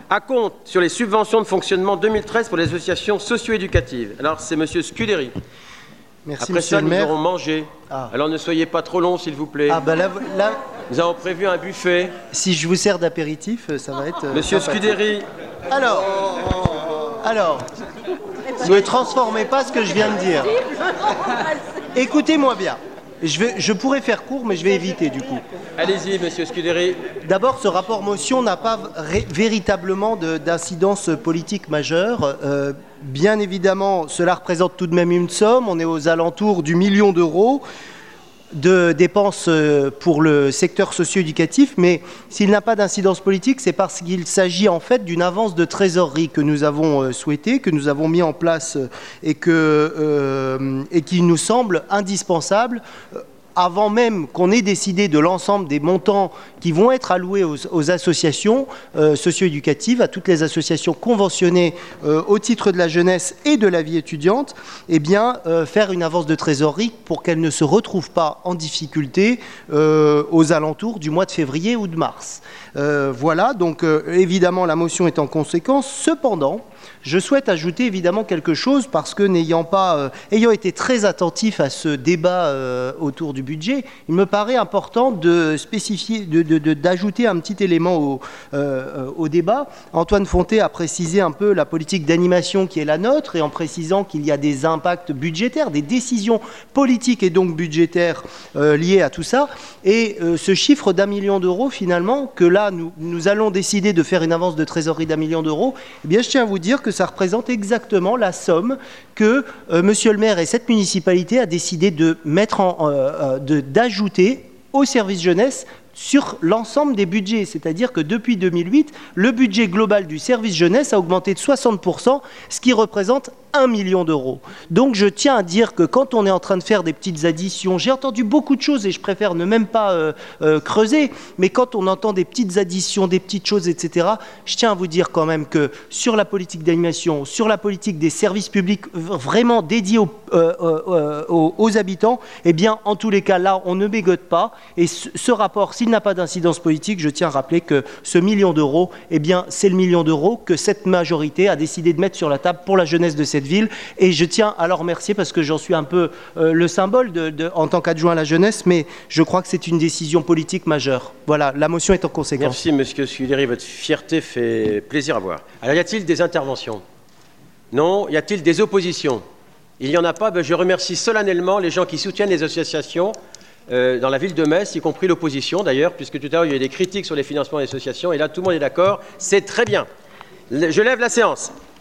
Acompte sur les subventions de fonctionnement 2013 pour les associations socio-éducatives. Alors, c'est M. Scudéry. Merci, Après monsieur ça, le maire. nous aurons mangé. Alors, ne soyez pas trop long, s'il vous plaît. Ah, ben là, nous avons prévu un buffet. Si je vous sers d'apéritif, ça va être... Monsieur Scudéry. Alors, ne transformez pas ce que je viens de dire. Écoutez-moi bien. Je pourrais faire court, mais je vais éviter du coup. Allez-y, monsieur Scudéry. D'abord, ce rapport motion n'a pas véritablement d'incidence politique majeure. Bien évidemment, cela représente tout de même une somme. On est aux alentours du million d'euros de dépenses pour le secteur socio-éducatif, mais s'il n'a pas d'incidence politique, c'est parce qu'il s'agit en fait d'une avance de trésorerie que nous avons souhaitée, que nous avons mis en place et qui nous semble indispensable avant même qu'on ait décidé de l'ensemble des montants qui vont être alloués aux associations socio-éducatives, à toutes les associations conventionnées au titre de la jeunesse et de la vie étudiante, eh bien, faire une avance de trésorerie pour qu'elles ne se retrouvent pas en difficulté aux alentours du mois de février ou de mars. Voilà, donc évidemment la motion est en conséquence. Cependant, je souhaite ajouter évidemment quelque chose parce que ayant été très attentif à ce débat autour du budget, il me paraît important de spécifier, d'ajouter un petit élément au débat. Antoine Fonté a précisé un peu la politique d'animation qui est la nôtre et en précisant qu'il y a des impacts budgétaires, des décisions politiques et donc budgétaires liées à tout ça. Et ce chiffre d'1 million d'euros finalement, que là nous allons décider de faire une avance de trésorerie d'1 million d'euros, eh bien je tiens à vous dire que ça représente exactement la somme que monsieur le maire et cette municipalité a décidé de d'ajouter au service jeunesse sur l'ensemble des budgets. C'est-à-dire que depuis 2008, le budget global du service jeunesse a augmenté de 60%, ce qui représente 1 million d'euros. Donc je tiens à dire que quand on est en train de faire des petites additions, j'ai entendu beaucoup de choses et je préfère ne même pas creuser, mais quand on entend des petites additions, des petites choses, etc., je tiens à vous dire quand même que sur la politique d'animation, sur la politique des services publics vraiment dédiés aux habitants, eh bien en tous les cas là, on ne bégote pas. Et ce rapport, s'il n'a pas d'incidence politique, je tiens à rappeler que ce million d'euros, eh bien c'est le million d'euros que cette majorité a décidé de mettre sur la table pour la jeunesse de cette ville, et je tiens à leur remercier parce que j'en suis un peu le symbole en tant qu'adjoint à la jeunesse, mais je crois que c'est une décision politique majeure. Voilà, la motion est en conséquence. Merci monsieur Scudéry, votre fierté fait plaisir à voir. Alors y a-t-il des interventions? Non. Y a-t-il des oppositions? Il n'y en a pas. Je remercie solennellement les gens qui soutiennent les associations dans la ville de Metz, y compris l'opposition d'ailleurs, puisque tout à l'heure il y a eu des critiques sur les financements des associations, et là tout le monde est d'accord, c'est très bien. Je lève la séance.